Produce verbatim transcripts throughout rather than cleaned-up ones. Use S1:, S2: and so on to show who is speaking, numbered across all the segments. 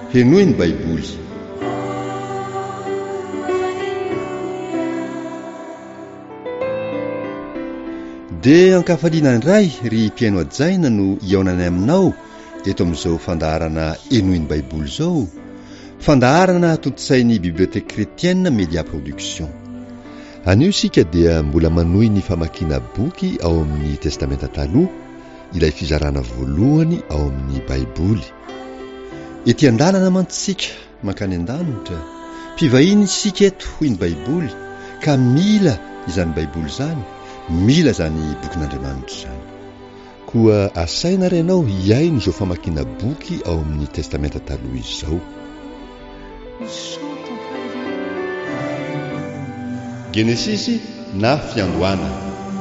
S1: henoy ny baiboly. Dia ankafaliana indray ry mpiaino ajaina no iaonany aminao eto amin'izao fandaharana henoy ny baiboly izao, fandaharana tontosain'ny biblioteka kretienne Media Production. Anio sika dia mbola manohy ny famakiana boky ao amin'ny testamenta taloha, ilay fizarana voalohany ao amin'ny baiboly. Ety an-dalana mantsy sika mankany an-danitra, mpivahiny sika eto hoy ny baiboly, ka mila izany baiboly izany, mila zany bokin'Andriamanitra izany. Koa asaina renao hiaino izao famakiana boky ao amin'ny testamenta taloha izao. Genesisy na fiandohana.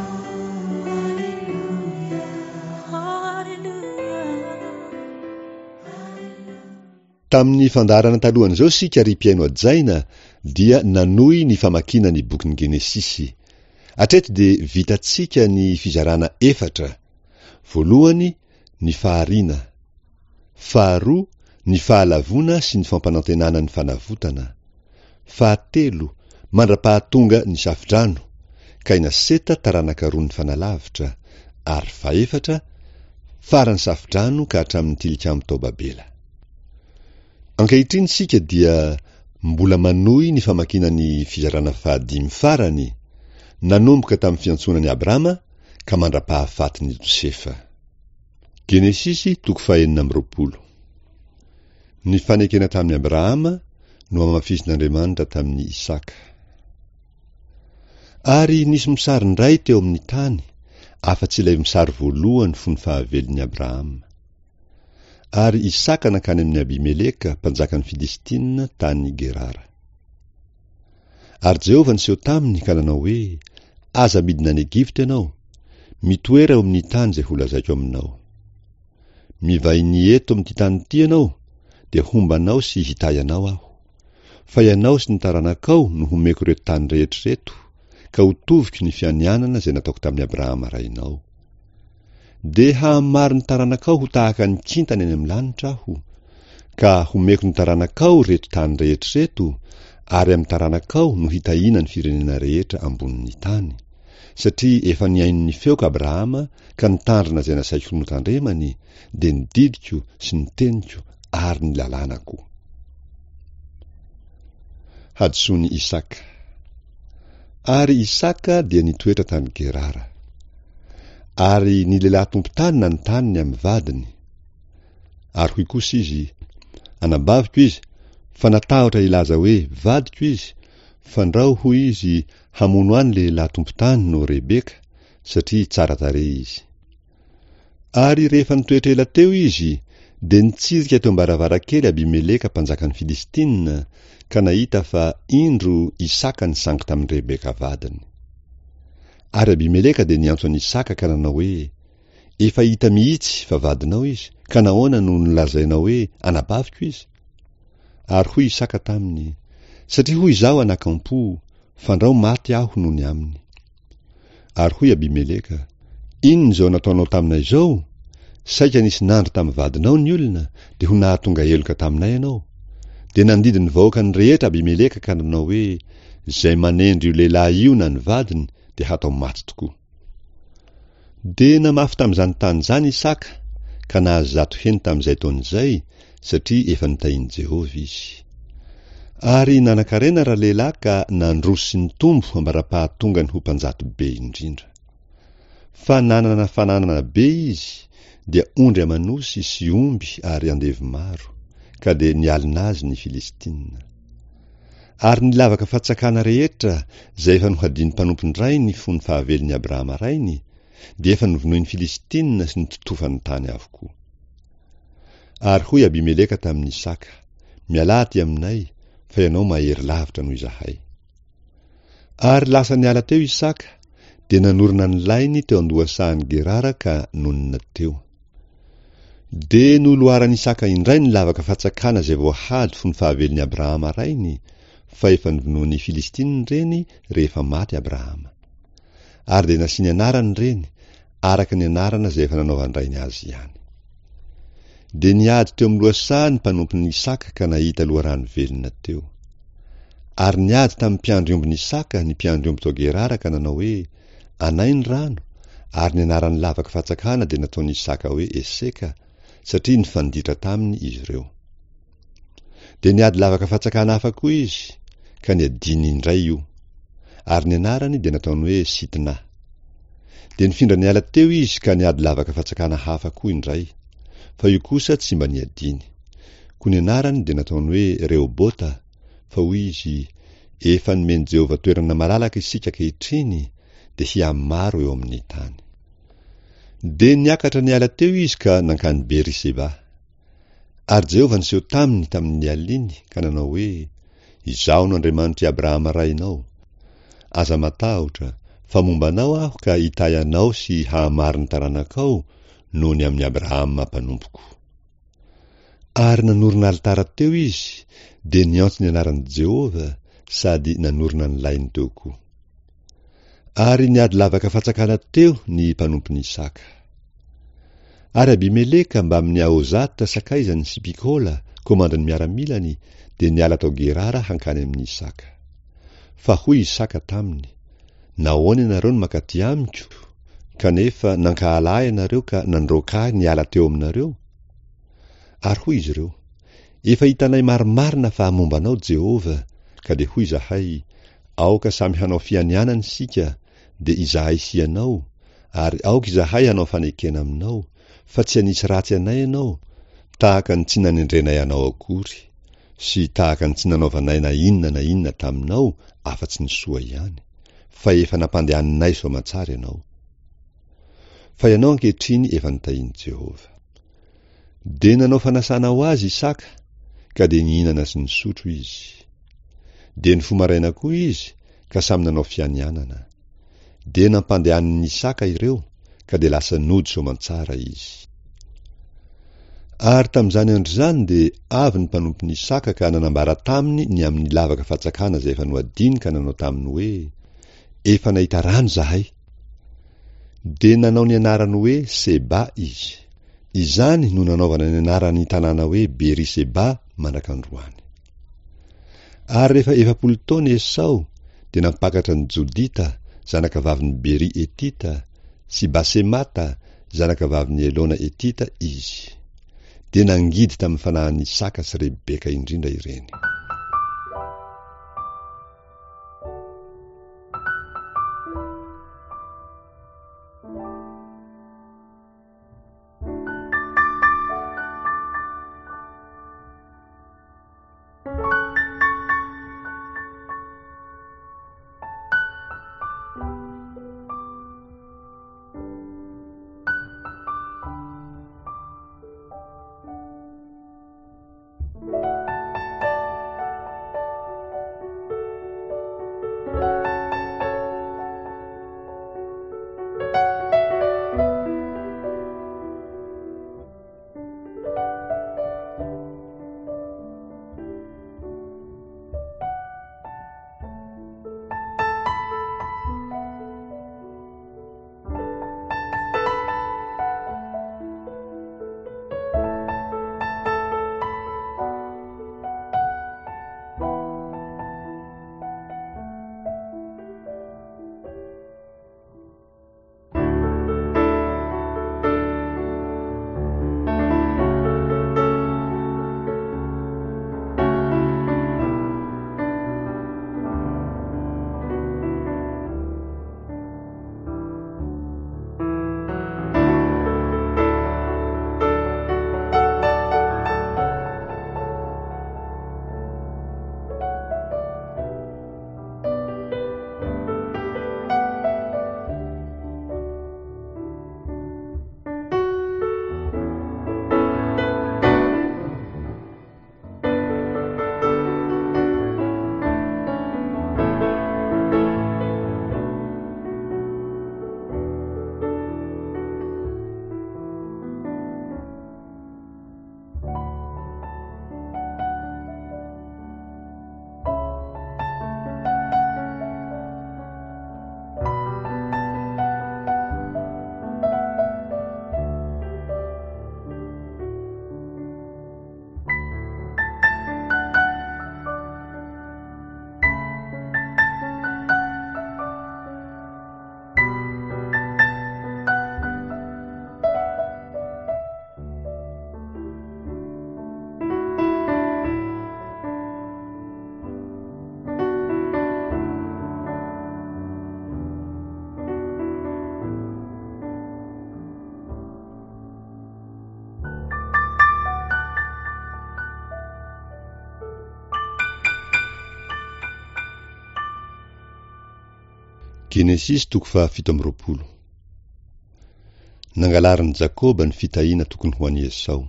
S1: Tamin'ny fandaharana talohany izao sika ry mpiaino ajaina dia nanohy ny famakiana ny bokin'ny Genesisy. Hatreto dia vitantsika ny fizarana efatra. Voalohany ny fahariana, faharoa ny fahalavona sy ny fampanantenana ny fanavotana, fahatelo mandra-pahatonga ny safidrano, ka inaseta taranaka roa ny fanalavitra, ary faefatra farany safidrano ka hatramin'ny tilikambo tao Babela. Ankehitriny sika dia mbola manohy ny famakiana ny fizarana fahadimy farany, nanomboka tamin'ny fiantsonan'i Abrahama ka mandra-pahafatin'i Josefa. Genesisy toko fahaenina amby roapolo. Ny fanekena tamin'i Abrahama no amafisin'Andriamanitra tamin'ny Isaka. Ary nisy misary ndray teo amin'ny tany, afa-tsy ilay misary voalohany fony fahavelon'i Abrahama. Ary Isaka nakany amin'ny Abimeleka, mpanjakan'ny Filistina tany Gerara. Ary Jehovah niseho taminy ka nanao hoe, aza midina any Egipta ianao, mitoera ao amin'ny tany izay ho lazaiko aminao. Mivay ny eto amin'ity tany ity ianao, dia hombanao sy hitay anao aho. Fa ianao sy ny taranakao no homeko reto tany rehetra reto, ka ho toviko ny fianianana izay nataoko tamin'ny Abrahama rainao. Dia hahamaro ny taranakao ho tahaka ny kintana eny amin'ny lanitra aho, ka homeko ny taranakao reto tany rehetra reto, ary amin'ny taranakao no hitahiana ny firenena rehetra ambonin'ny tany. Satria efa niaino ny feoko Abrahama ka nitandrina izay nasaiko notandremany, dia nididiko sy niteniko ary ny lalànako. Hadisoan'i Isaka. Ary Isaka dia nitoetra tany Gerara. Ary ny lehilahy tompo-tany nanontany amin'ny vadiny. Ary hoy kosa izy, anabaviko izy, fa natahotra ilaza hoe vadiko izy, fandrao hoy izy hamono any lehilahy tompo-tany no Rebeka, satria tsara tarehy izy. Ary rehefa nitoetra ela teo izy, dia nitsirika teo am-baravarakely Abimeleka mpanjakan'ny Filistina, ka nahita fa indro Isaka nisangy tamin'ny Rebeka vadiny. Ary Abimeleka dia niantso an'i Isaka ka nanao hoe, efa hita mihitsy fa vadinao izy, ka nahoana no nilazainao hoe anabaviko izy? Ary hoy Isaka taminy, satria hoy izao anakampo, fandrao maty aho noho ny aminy. Ary hoy Abimeleka, inona izao nataonao taminay izao? Saika nisy nandro tamin'ny vadinao ny olona, dia ho nahatonga heloka taminay ianao. Dia nandidi ny vahoaka ny rehetra Abimeleka ka nanao hoe, izay manendry io lehilahy io na ny vadiny, dia hatao maty tokoa. Dia namafy tamin'izany tany izany Isaka, ka nahazo zato heny tamin'izay taon'izay, satria efa nitahian'i Jehovah izy. Ary nanan-karena raha lehilahy ka nandroso sy ny tombo ambara-pahatonga ny ho mpanjato be indrindra. Fa nanana fananana be izy, dia ondry amanosy sy omby ary andevy maro, ka dia nialina azy ny Filistina. Ary nilavaka fahatsakana rehetra, izay efa nohadin'ny mpanompondray ny fony fahavelon'i Abrahama rainy, dia efa novonoin'ny Filistina sy ny totofany tany avokoa. Ary hoy Abimeleka tamin'ny Isaka, miala aty aminay, fa ianao mahery lavitra noho izahay. Ary lasa niala teo Isaka, dia nanorina ny lainy teo andohasahany Gerara ka nonina teo. Dia noloaran'i Isaka indray ny lavaka fahatsakana izay voahady fony fahavelon'i Abrahama rainy, fa efa nivonoan'ny Filistina reny rehefa maty Abrahama. Ary dia nasiany anarany reny, araka ny anarana izay efa nanaovandrainy azy ihany. dia niady teo amin'ny lohasaha ny mpanompon'ny Isaka ka nahita loharano velona teo. Ary niady tamin'ny mpiandry-ombin'ny Isaka ny mpiandry-omby tao Gerara ka nanao hoe anay ny rano, ary ny anaran'ny lavaka fatsakana dia nataon'i Isaka hoe Eseka, satria nifanditra taminy izy ireo. Dia niady lavaka fatsakana hafa koa izy, ka niadiny indray io, ary ny anarany dia nataony hoe Sitina. Dia nifindra niala teo izy ka niady lavaka fatsakana hafa koa indray, fa io kosa tsy mba niadiny. Koa ny anarany dia nataony hoe Rehobota, fa hoy izy, efa nomeny Jehova toerana malalaka isika kehitriny, dia hiamaro eo amin'ny tany. Dia niakatra niala teo izy ka nankany Beeriseba. Ary Jehova niseho taminy tamin'ny aliny ka nanao hoe, izaho no Andriamanitry Abrahama rainao. Aza matahotra, fa mombanao aho ka hitay anao sy hahamary ny taranakao noho ny amin'ny Abrahama mpanompoko. Ary nanorina alitara teo izy, dia niantso ny anaran'i Jehova sady nanorina ny lainy teo koa. Ary niady lavaka fatsakana teo ny mpanompon'ny Isaka. Ary Abimeleka mba amin'ny Ahozata sakaizany sy Pikôla, komandany miaramilany, dia niala tao Gerara hankany amin'ny Isaka. Fa hoy Isaka taminy, nahoana ianareo no makaty amiko, kanefa nankahalahy ianareo ka nandroaka ahy niala teo aminareo? Ary hoy izy ireo, efa hitanay marimarina fa mombanao Jehova, ka dia hoy izahay, aoka samy hanao fianianana isika, dia izahay sy ianao, ary aoka izahay hanao fanekena aminao, fa tsy hanisy ratsy anay ianao, tahaka ny tsy nanendrenay anao akory, sy tahaka ny tsy nanaovanay na inona na inona taminao, afa-tsy ny soa ihany, fa efa nampandehaninay soamantsara ianao. Fa ianao ankehitriny efa nitahian'i Jehova. Dia nanao fanasana ho azy Isaka, ka dia nihinana sy nisotro izy. Dia ny fomaraina koa izy, ka samy nanao fianianana. Dia nampandehanin'i Isaka ireo, ka dia lasa nody soamantsara izy. Ary tamin'izany andro izany dia avy ny mpanompon'i Isaka ka nanambara taminy ny amin'ny lavaka fatsakana izay efa noadiny ka nanao taminy hoe, efa nahita rano zahay. Dia nanao ny anarany hoe Seba izy. Izany no nanaovana ny anarany tanàna hoe Beeriseba manakandroany. Ary rehefa efapolo taona Esau dia nampakatra ny Jodita, zanaka vavin'ny Beri Etita, sy Basemata, zanaka vavin'ny Elona Etita izy. Dia nangidy tamin'ny fanahin'i Isaka sy Rebeka indrindra ireny. Genesis toko fahafito amby roapolo. Nangalarin'i Jakoba ny fitahiana tokony ho an'i Esau.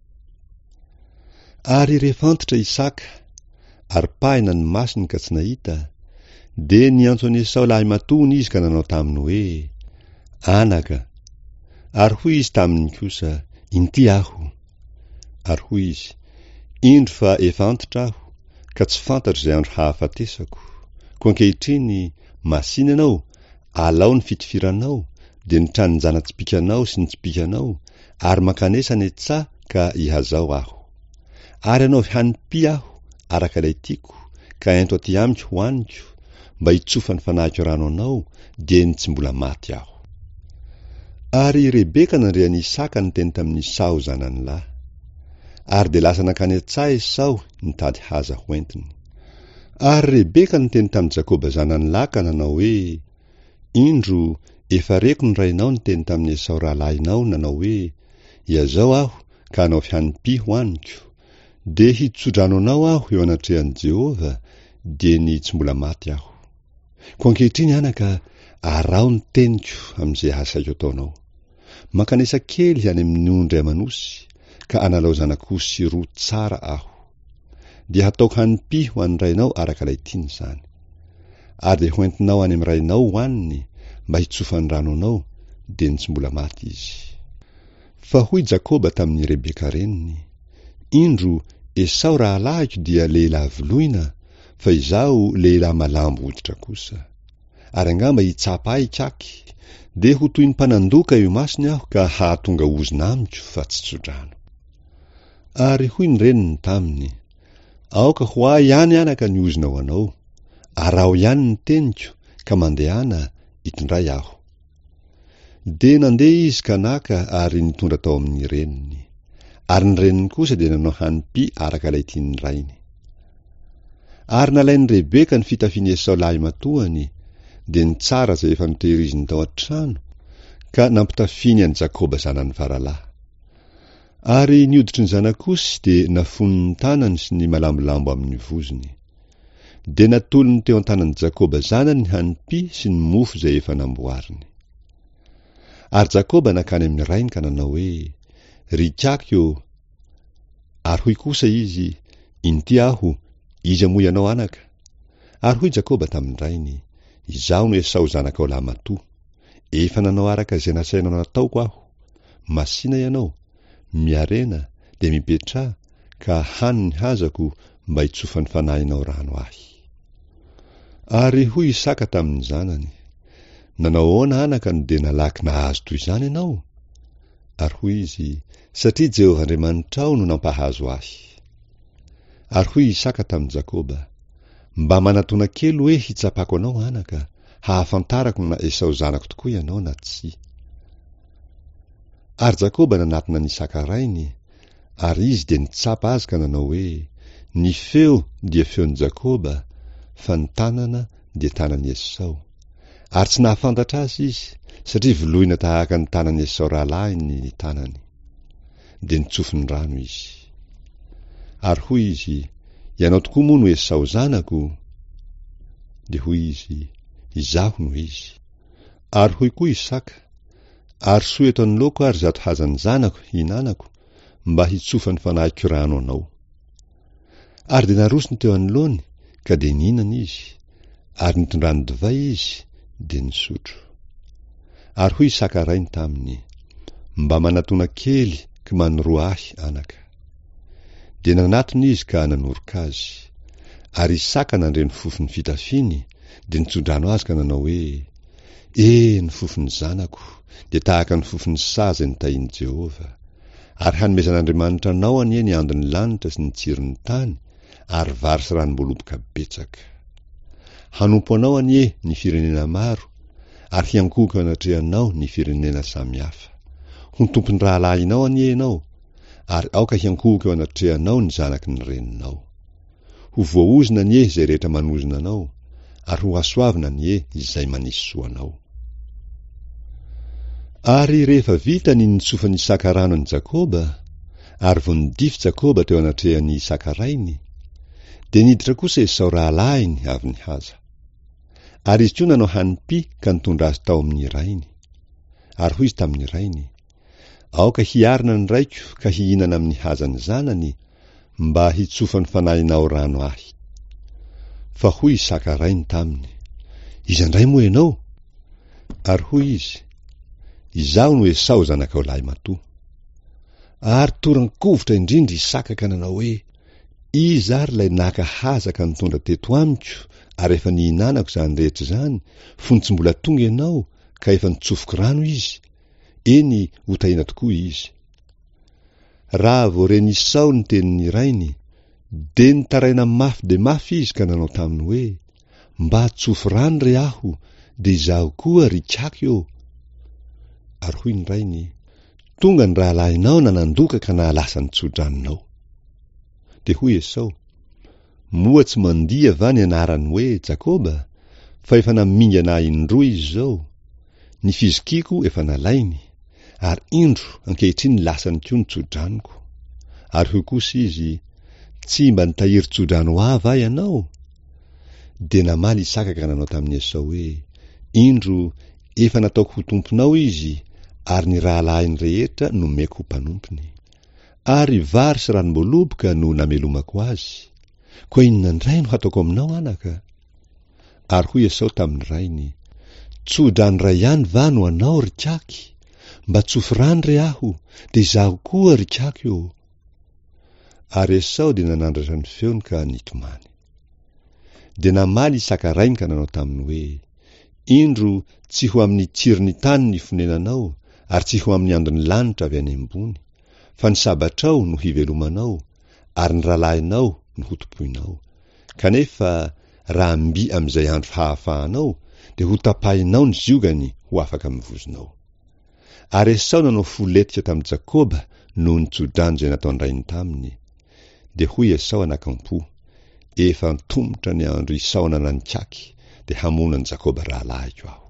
S1: Ary rehefa antitra Isaka, ary pahina ny masiny ka tsy nahita, de niantso an'i Esau lahy matony izy ka nanao taminy hoe, anaka. Ary hoy izy taminy kosa, inty aho. Ary hoy izy, indro fa efa antitra aho, ka tsy fantatro izay andro hahafatesako. Koa ankehitriny masina ianao, alao ny fitifiranao, de ny tranony zana-tsipikanao sy ny tsipikanao, ary makanesa ny etsa ka ihazao aho. Ary anao hanim-py aho, araka ilay tiako, ka ento aty amiko hoaniko, mba hitsofa ny fanahiko rano anao, de ny tsy mbola maty aho. Ary Rebeka nandrean'i Isaka ny teny tamin'ny Esau zanany lahy. Ary de lasa nakany an-tsaha Esau nitady haza ho entiny. Ary Rebeka niteny tamin'i Jakoba zanany lahy ka nanao hoe, indro efa reko ny rainao niteny tamin'ny Esau rahalahinao nanao hoe, iazao aho ka anao fihanim-py hoaniko, de hitsodrano anao aho eo anatrehan'i Jehova, de ny tsy mbola maty aho. Koa ankehitriny anaka, arao ny teniko am'izay asaiko ataonao. Makanesa kely any amin'ny ondry amanosy, ka analao zanak'osy roa tsara aho. De hataoko hanim-py ho an'ny rainao araka ilay tiany zany. Ary de hoentinao any amin'ny rainao hoaniny, mba hitsofa ny rano anao, de ny tsy mbola maty izy. Fa hoy Jakoba tamin'ny Rebeka reniny, indro Esau rahalahiko dia lehilahy voloina, fa izaho lehilahy malambo hoditra kosa. Ary angamba hitsapa ahy kaky, de ho toy ny mpanandoka eo masiny aho ka hahatonga ozina amiko fa tsy tsodrano. Ary hoy ny reniny taminy, aoka ho ahy ihany anaka ny ozina ho anao, arao ihany ny teniko, ka mandehana hitondray aho. De nandeha izy ka naka ary nitondra tao amin'ny reniny. Ary ny reniny kosa de nanao hanim-py araka ilay tiany rainy. Ary nalain'i Rebeka ny fitafian'i Esau lahy matoany, de ny tsara izay efa notehiriziny tao an-trano, ka nampitafiany an'i Jakoba zanany varalahy. Ary nioditry ny zanak'osy de nafony ny tanany sy ny malambolambo amin'ny vozony. De natolony teo an-tanan'i Jakoba zanany ny hanim-py sy ny mofo izay efa namboariny. Ary Jakoba nakany amin'ny rainy ka nanao hoe, rikako eo. Ary hoy kosa izy, inty aho, izy amoy anao anaka. Ary hoy Jakoba tamin'ny rainy, izaho no Esau zanakao lahy matoa, efa nanao araka izay nasainao nataoko aho. Masina ianao, miarena, de mipetra, ka hany ny hazako mba hitsofa ny fanahinao rano ahy. Ary hoy Isaka tamin'ny zanany, nanao ahoana anaka no de nalaky nahazo toy izany ianao? Ary hoy izy, satria Jehova Andriamanitrao no nampahazo ahy. Ary hoy Isaka tamin'i Jakoba, mba manatona kely hoe hitsapako anao anaka, hahafantarako na Esau zanako tokoa ianao na tsy. Ary Jakoba nanatona ny Isaka rainy, ary izy de nitsapa azy ka nanao hoe, ny feo dia feon'i Jakoba, fa ny tanana dia tanan'i Esau. Ary tsy nahafantatra azy izy, satria voloina tahaka ny tanan'i Esau rahalahiny ny tanany. De nitsofi ny rano izy. Ary hoy izy, ianao tokoa moa no Esau zanako? De hoy izy, izaho no izy. Ary hoy koa Isaka, ary soa eto anoloako ary zato hazany zanako hinanako, mba hitsofa ny fanahiko rano anao. Ary de narosony teo anoloany, ka de ninana izy, ary nitondrany divay izy, de nisotro. Ary hoy Isaka rainy taminy, mba manatona kely ka manoroa ahy anaka. De nanatony izy ka nanoroka azy. Ary Isaka nandre ny fofony fitafiny, de nitsodrano azy ka nanao hoe, e ny fofony zanako, de tahaka ny fofony saza nitahian'i Jehova. Ary hanomezan'Andriamanitra anao anie ny andon'ny lanitra sy ny tsiron'ny tany, ary vary sy ranom-boloboka betsaka. Hanompo anao anie ny firenena maro, ary hiankohoko anatrehanao ny firenena samihafa. Ho tompony rahalahinao anie ianao, ary aoka hiankohoko eo anatrehanao ny zanaky ny reninao. Ho voaozina anie izay rehetra manozina anao, ary ho asoavina anie izay manisy soanao. Ary rehefa vita ny nitsofany Isaka rano an'i Jakoba, ary vo nidify Jakoba teo anatrehan'ny Isaka rainy, de niditra kosa Esau rahalahiny avy nihaza. Ary izy koa nanao hanimpy ka nitondra azy tao amin'ny rainy. Ary hoy izy tamin'ny rainy, aoka hiarina ny raiko ka hihinana amin'ny hazany zanany mba hitsofa ny fanahinao rano ahy. Fa hoy Isaka rainy taminy, iza indray moa ianao? Ary hoy izy, izaho no Esau zanakao lahy matoa. Ary torankovotra indrindra Isaka ka nanao hoe, iza ary lay naka hazaka nitondra teto amiko, ary efa nihinanako izany rehetra izany, fony tsy mbola tonga ianao ka efa nitsofoko rano izy. Eny ho tahina tokoa izy. Raha voareny Esau ny tenin'ny rainy, de nitaraina mafy de mafy izy ka nanao taminy hoe, mba tsofo rano re aho, de izaho koa rikako eo. Ary hoy ny rainy, tonga ny rahalahinao na nandoka ka na lasa nitsodranonao. De hoy Esau, moa tsy mandia va ny anarany hoe Jakoba, fa efa namingana indroa izy zao. Ny fizikiko efa nalainy, ary indro ankehitriny lasany koa nitsodranoko. Ary hoy kosa izy, tsy mba nitahiry tsodrano ava ianao? De namaly Isaka ka nanao tamin'ny Esau hoe, indro efa nataoko ho tomponao izy, ary ny rahalahiny rehetra no meko ho mpanompony. Ary vary sy ranom-boaloboka no namelomako azy. Koa inona indray no hataoko aminao anaka? Ary hoy Esau tamin'ny rainy, tsodrano ray ihany va no anao rikaky? Mba tsofo rano re aho, de izaho koa rikako eo. Ary Esau de nanandratra ny feony ka nitomany. De namaly Isaka rainy ka nanao taminy hoe, indro tsy ho amin'ny tsirony tany ny fonenanao, ary tsy ho amin'ny andony lanitra avy any ambony, fa ny sabatrao no hivelomanao, ary ny rahalahinao no hotopoinao. Kanefa raha mby amin'izay andro hahafahanao, de ho tapahinao ny ziogany ho afaka mivozonao. Ary Esau nanao foletika tamin'i Jakoba noho ny tsodrano izay nataony rainy taminy. De hoy Esau anakampo, efa ntomotra ny andro isaonana ny kaky, de hamonany Jakoba rahalahiko aho.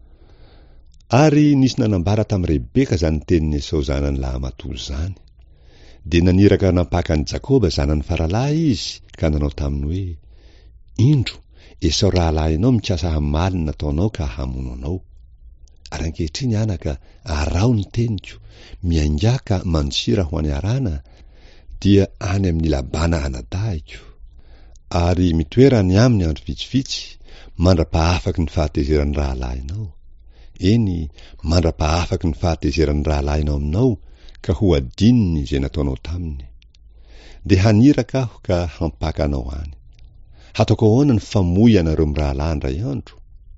S1: Ary nisy nanambara tamin'i Rebeka zany tenin'ny Esau zanany laha matoa zany. De naniraka nampakany Jakoba zanany faralahy izy, ka nanao taminy hoe, indro Esau rahalahinao mikasa hamalina nataonao ka hamono anao. Ary ankehitriny anaka, arao ny teniko, miaingaka manosira ho any arana, dia any amin'ny labana anadahiko. Ary mitoera ny aminy andro vitsivitsy, mandra-pahafaky ny fahatezeran'ny rahalahinao. Eny, mandra-pahafaky ny fahatezeran'ny rahalahinao aminao, ka ho adininy izay nataonao taminy. De haniraka aho ka hampaka anao any. Hataoko ahoana ny famoy anareo amin'ny rahalahy ndray andro?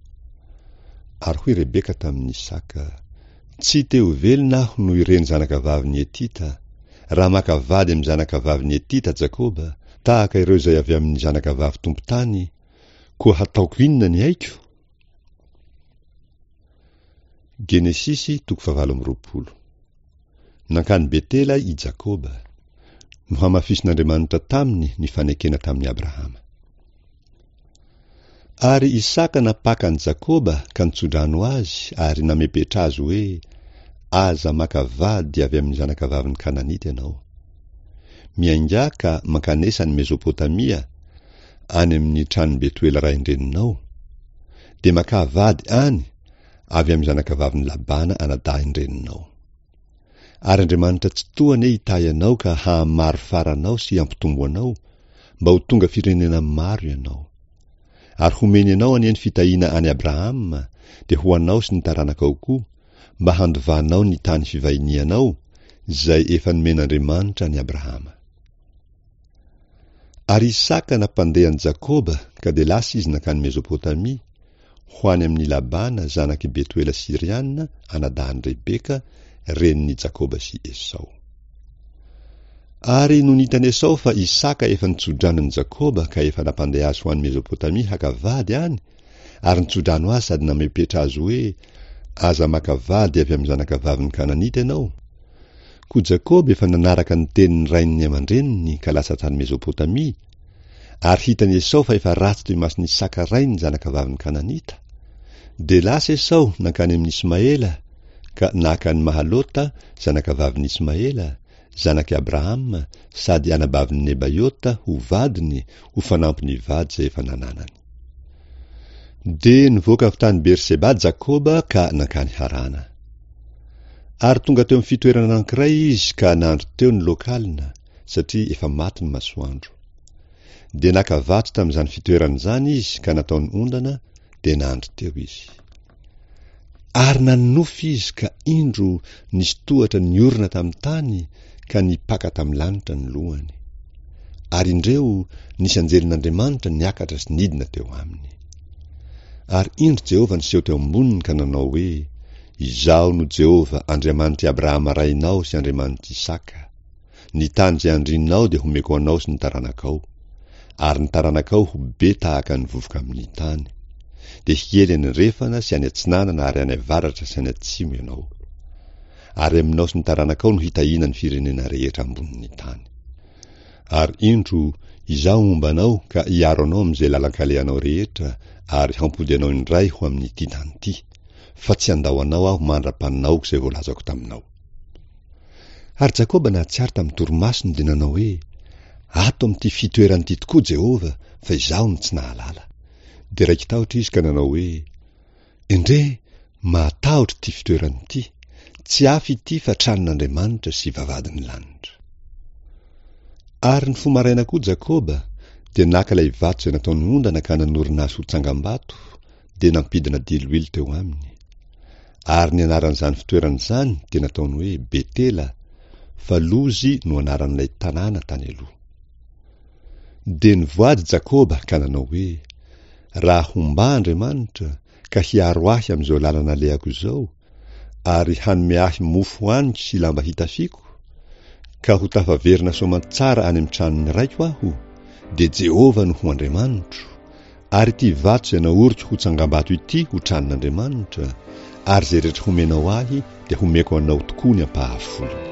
S1: Ary hoy Rebeka tamin'ny Isaka, tsy teo velona aho no ireny zanakavavin'ny Etita, raha makavady amin'ny zanakavavin'ny Etita Jakoba, tahaka ireo izay avy amin'ny zanakavavy tompo-tany, koa hataoko inona ny aiko? Genesisy toko fahavalo amby roapolo. Nankany Betela i Jakoba, no hamafisin'Andriamanitra taminy ny fanekena tamin'ny Abrahama. Ary Isaka napakany Jakoba ka nitsodrano azy, ary namepetra azy hoe, aza makavady avy amin'ny zanakavavin'ny Kananita ianao. Miaingaka mankanesa ny Mesopotamia, any amin'ny tranony Betuela rain-dreninao, de makavady any avy amin'ny zanakavavin'ny Labana anadahin-dreninao. Ary Andriamanitra tsy tohany hitahy anao ka hahamaro faranao sy hampitombo anao, mba ho tonga firenena maro ianao. Ary homeny anao any eny fitahiana any Abrahama, de ho anao sy ny taranakao koa, mba handovanao ny tany fivahinianao, zay efa nomen'Andriamanitra any Abrahama. Ary Isaka nampandehan'i Jakoba, ka de lasa izy nankany Mesopotamia, ho any amin'ny Labana zanaky Betuela Siriana, anadahan'i Rebeka, renin'i Jakoba sy Esau. Ary no nitany Esau fa Isaka efa nitsodranon Jakoba ka efa nampandeha azy ho any Mesopotamia hakavady any, ary nitsodrano azy sady namepetra azy hoe, aza makavady avy amin'ny zanakavavin'ny Kananita ianao. Ko Jakoba efa nanaraka ny tenin'ny rain'ny aman-dreniny ka lasa tany Mesopotamia, ary hitany Esau fa efa ratsy toy masony Isaka rainy zanakavavin'ny Kananita. De lasa Esau nankany amin'ny Ismaela, ka nakany Mahalota zanakavavin'ny Ismaela, zanaky Abrahama, sady anabavin'ny Nebaiota ho vadiny ho fanampiny vady zay efa nananany. De nivoaka avy tany Berseba Jakoba ka nankany Harana. Ary tonga teo amin'ny fitoerana anankiray izy ka nandro teo ny lokalina satria efa maty ny masoandro. De nakavatsy tamin'izany fitoerana izany izy ka nataony ondana de nandro teo izy. Ary nanofy izy ka indro nisy tohatra niorina tamin'ny tany ka nipaka tamin'ny lanitra ny lohany. Ary indreo nisy anjelin'Andriamanitra niakatra sy nidina teo aminy. Ary indro Jehova niseho teo amboniny ka nanao hoe: Izaho no Jehova, Andriamanitry Abrahama rainao sy Andriamanitry Isaka. Ny tany izay andrinao de homeko anao sy ny taranakao, ary ny taranakao ho be tahaka ny vovoka amin'ny tany. De hiely any refana sy any atsinanana ary any avaratra sy any atsimo ianao. Ary aminao sy ny taranakao no hitahina ny firenena rehetra ambonin'ny tany. Ary indro izaho mombanao ka hiaro anao amin'izay lalankalehanao rehetra, ary hampody anao indray ho amin'ity tany ity, fa tsy andao anao aho mandra-paninaoko izay voalazako taminao. Ary Jakoba nahatsiaro tamin'ny torimasony de nanao hoe: ato amin'ity fitoeran'ity tokoa Jehova, fa izaho no tsy nahalala. De raiky tahotra izy ka nanao hoe: endre matahotra ity fitoeran'ity, tsy afy ity fa tranon'Andriamanitra sy vavadin'ny lanitra. Ary ny fomaraina koa Jakoba de naka ilay vato izay nataony ondana ka nanorina azy ho tsangam-bato, de nampidina diloilo teo aminy. Ary ny anaran'izany fitoeran'izany de nataony hoe Betela, fa Lozy no anaran'ilay tanàna tany aloha. De nivoady Jakoba ka nanao hoe: raha homba Andriamanitra ka hiaro ahy amin'izao lalana alehako izao, ary hanome ahy mofo haniko sy lamba hitafiko, ka ho tafaverina soamantsara any amin'ny tranony raiko aho, de Jehova no ho Andriamanitro, ary ity vato izay naoriko ho tsangam-bato ity ho tranon'Andriamanitra, ary zay rehetra homenao ahy de homeko anao tokoa ny ampahafolony.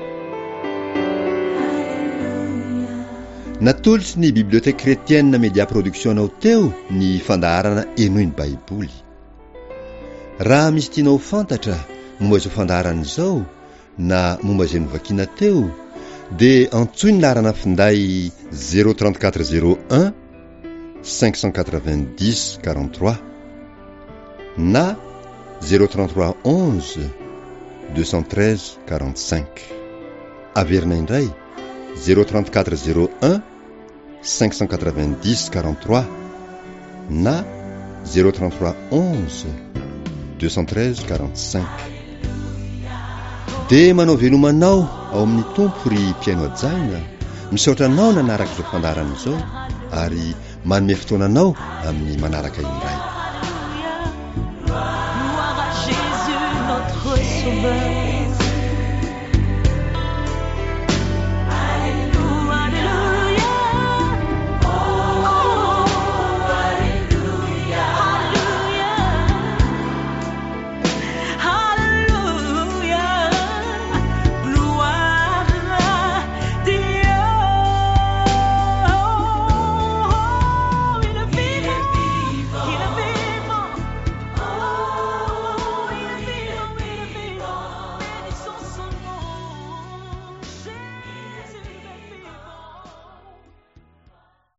S1: Natolotsy ny Bibliothèque Chrétienne Média Production anao teo ny fandaharana enoiny Baiboly. Raha misy tianao fantatra momba izao fandaharana izao na momba izay novakiana teo, de antsoiny laharana finday zéro trente-quatre zéro un cinq cent quatre-vingt-dix quarante-trois na zéro trente-trois onze deux cent treize quarante-cinq. Averina indray zéro trente-quatre zéro un cinq cent quatre-vingt-dix quarante-trois na zéro trente-trois onze deux cent treize quarante-cinq. De manao velomanao ao amin'ny tompo ry mpiaino ajaina, misaotra anao nanaraka izao fandaharana izao, ary manome fotoananao amin'ny manaraka indray.
S2: Gloire à Jésus notre Sauveur.